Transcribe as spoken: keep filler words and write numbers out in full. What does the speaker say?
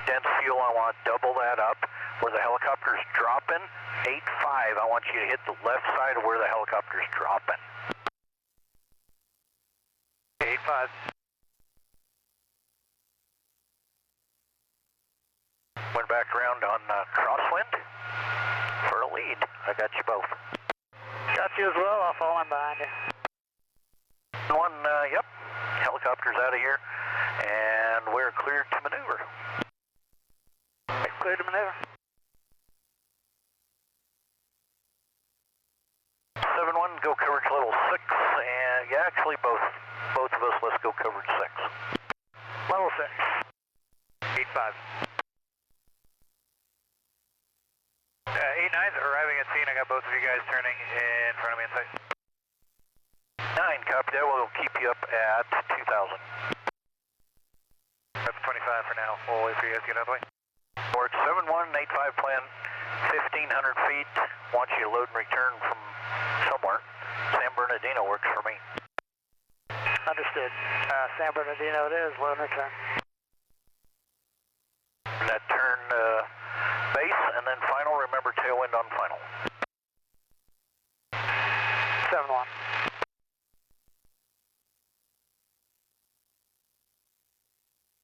dense fuel, I want double that up. Where the helicopter's dropping, eight five, I want you to hit the left side of where the helicopter's dropping. eight five. Went back around on uh, crosswind for a lead. I got you both. Got you as well, I'll fall in behind you. One, uh, yep, helicopter's out of here, and we're cleared to maneuver. Cleared to maneuver. seven one, go coverage level six, and yeah, actually both, both of us, let's go coverage six. Level six. eight five. Uh, eight nine, arriving at scene, I got both of you guys turning in front of me in sight. nine, copy that, we'll keep you up at two thousand. That's twenty-five for now, we'll wait for you guys to get out of the way. Work seven one, eight five plan, fifteen hundred feet, want you to load and return from somewhere. San Bernardino works for me. Understood. Uh, San Bernardino it is, load and return. That turn uh, base, and then final, remember tailwind on final. seven one.